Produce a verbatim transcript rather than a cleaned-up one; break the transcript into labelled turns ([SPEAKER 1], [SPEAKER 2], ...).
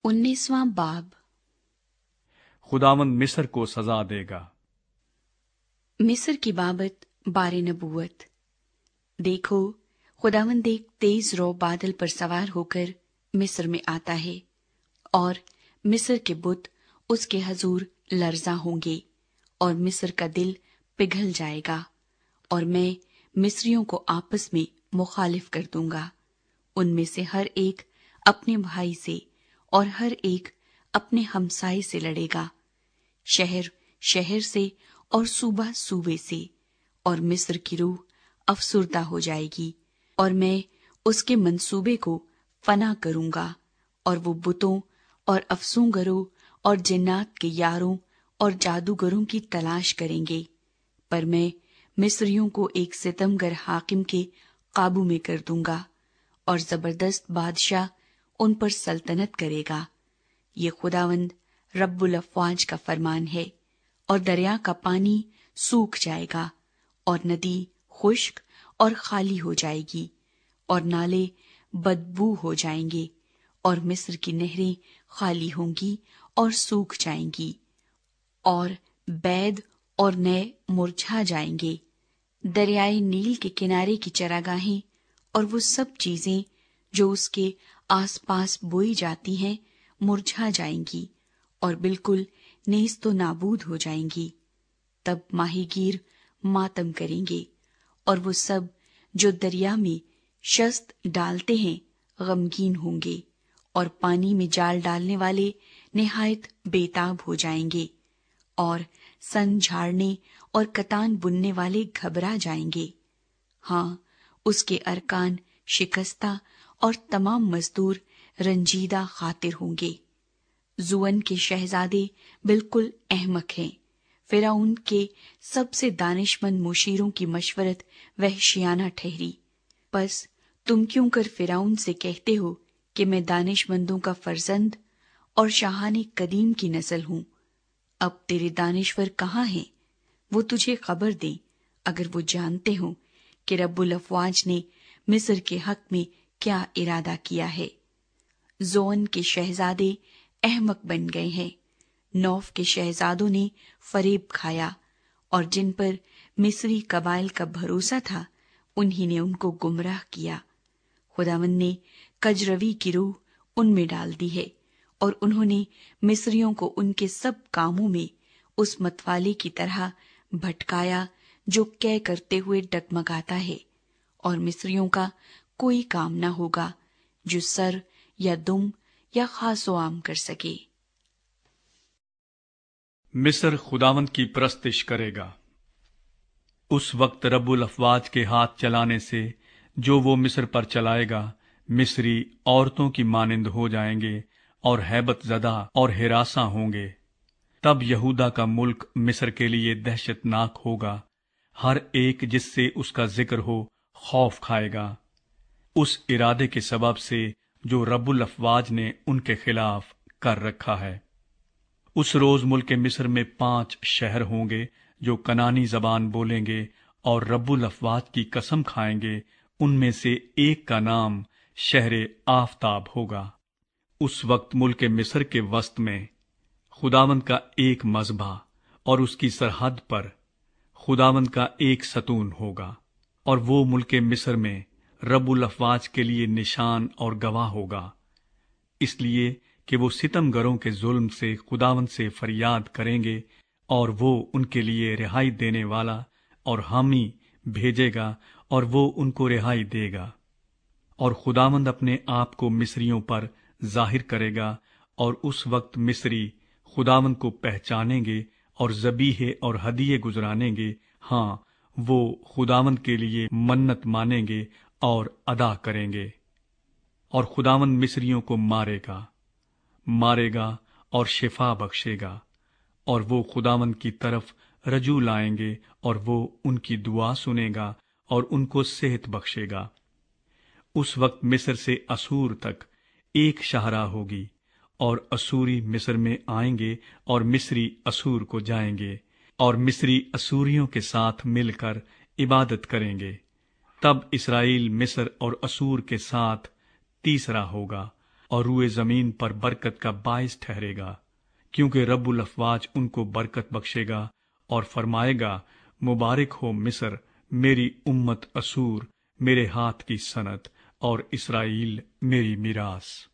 [SPEAKER 1] उन्नीसवां बाब।
[SPEAKER 2] खुदावंद मिस्र को सजा देगा।
[SPEAKER 1] मिस्र की बाबत बारे नबूवत। देखो, खुदावंद एक तेज रौ बादल पर सवार होकर मिस्र में आता है, और मिस्र के बुत उसके हजूर लर्जा होंगे, और मिस्र का दिल पिघल जाएगा, और मैं मिस्रियों को आपस में मुखालिफ कर दूंगा। उनमें से हर एक अपने भाई से और हर एक अपने हमसाए से लड़ेगा, शहर शहर से और सूबा सूबे से, और मिस्र की रूह अफसुर्दा हो जाएगी, और मैं उसके मंसूबे को फना करूंगा, और वो बुतों और अफसूंगरों और जिन्नात के यारों और जादूगरों की तलाश करेंगे। पर मैं मिस्रियों को एक सितमगर हाकिम के काबू में कर दूंगा, और जबरदस्त बादशाह उन पर सल्तनत करेगा। ये खुदावंद रब्बुल अफ़वाज का फरमान है। और दरिया का पानी सूख जाएगा, और नदी खुश्क और खाली हो जाएगी, और नाले बदबू हो जाएंगे, और मिस्र की नहरें खाली होंगी और सूख जाएंगी, और बैद और नए मुरझा जाएंगे। दरियाए नील के किनारे की चरागाहें और वो सब चीजें जो उसके आसपास बोई जाती हैं मुरझा जाएंगी और बिल्कुल नेस्तो नाबूद हो जाएंगी। तब माहीगीर मातम करेंगे, और वो सब जो दरिया में शस्त डालते हैं गमगीन होंगे, और पानी में जाल डालने वाले निहायत बेताब हो जाएंगे, और सन झाड़ने और कतान बुनने वाले घबरा जाएंगे। हाँ, उसके अरकान शिकस्ता और तमाम मजदूर रंजीदा खातिर होंगे। जुअन के शहजादे बिल्कुल अहमक हैं। फिरौन के सबसे दानिशमंद मुशीरों की मशवरत वहशियाना ठहरी। बस तुम क्यों कर फिरौन से कहते हो कि मैं दानिशमंदों का फर्जंद और शाहाने कदीम की नस्ल हूँ। अब तेरे दानिश्वर कहाँ हैं? वो तुझे खबर दें, अगर वो जानते हो कि रब्बुल अफ़वाज ने मिस्र के हक में क्या इरादा किया है। जोन के शहजादे अहमक बन गए हैं। नौफ के शहजादों ने फरेब खाया, और जिन पर मिस्री कबाइल का भरोसा था उन्हीं ने उनको गुमराह किया। खुदावंद ने कजरवी की रूह उनमें डाल दी है, और उन्होंने मिस्रियों को उनके सब कामों में उस मतवाले की तरह भटकाया जो कै करते हुए डगमगाता है, और मिस्रियों का कोई काम न होगा जो सर या दुम या खासो आम कर सके।
[SPEAKER 2] मिस्र खुदावंद की प्रस्तिश करेगा। उस वक्त रब्बुल अफ़वाज के हाथ चलाने से जो वो मिस्र पर चलाएगा, मिस्री औरतों की मानिंद हो जाएंगे और हैबत ज़दा और हिरासा होंगे। तब यहूदा का मुल्क मिस्र के लिए दहशतनाक होगा। हर एक जिससे उसका जिक्र हो खौफ खाएगा, उस इरादे के सबब से जो रब्बुल अफ़वाज ने उनके खिलाफ कर रखा है। उस रोज मुल्क मिस्र में पांच शहर होंगे जो कनानी जबान बोलेंगे और रब्बुल अफ़वाज की कसम खाएंगे। उनमें से एक का नाम शहर आफताब होगा। उस वक्त मुल्क मिस्र के वस्त में खुदावंद का एक मज़बा और उसकी सरहद पर खुदावंद का एक सतून होगा, और वो मुल्क मिस्र में रब्बुल अफ़वाज के लिए निशान और गवाह होगा। इसलिए कि वो सितमगरों के जुल्म से खुदावंद से फरियाद करेंगे, और वो उनके लिए रिहाई देने वाला और हामी भेजेगा, और वो उनको रिहाई देगा। और खुदावंद अपने आप को मिस्रियों पर जाहिर करेगा, और उस वक्त मिस्री खुदावंद को पहचानेंगे और ज़बीहे और हदिये गुजरानेंगे। हाँ, वो खुदावंद के लिए मन्नत मानेंगे और अदा करेंगे। और खुदावंद मिस्रियों को मारेगा मारेगा और शिफा बख्शेगा, और वो खुदावंद की तरफ रजू लाएंगे, और वो उनकी दुआ सुनेगा और उनको सेहत बख्शेगा। उस वक्त मिस्र से असूर तक एक शाहरा होगी, और असूरी मिस्र में आएंगे और मिस्री असूर को जाएंगे, और मिस्री असूरियों के साथ मिलकर इबादत करेंगे। तब इस्राएल मिस्र और असूर के साथ तीसरा होगा, اور روئے زمین پر برکت کا باعث ٹھہرے گا، کیونکہ رب الافواج ان کو برکت بخشے گا اور فرمائے گا، مبارک ہو مصر، میری امت اسور، میرے ہاتھ کی صنعت، اور اسرائیل میری میراث۔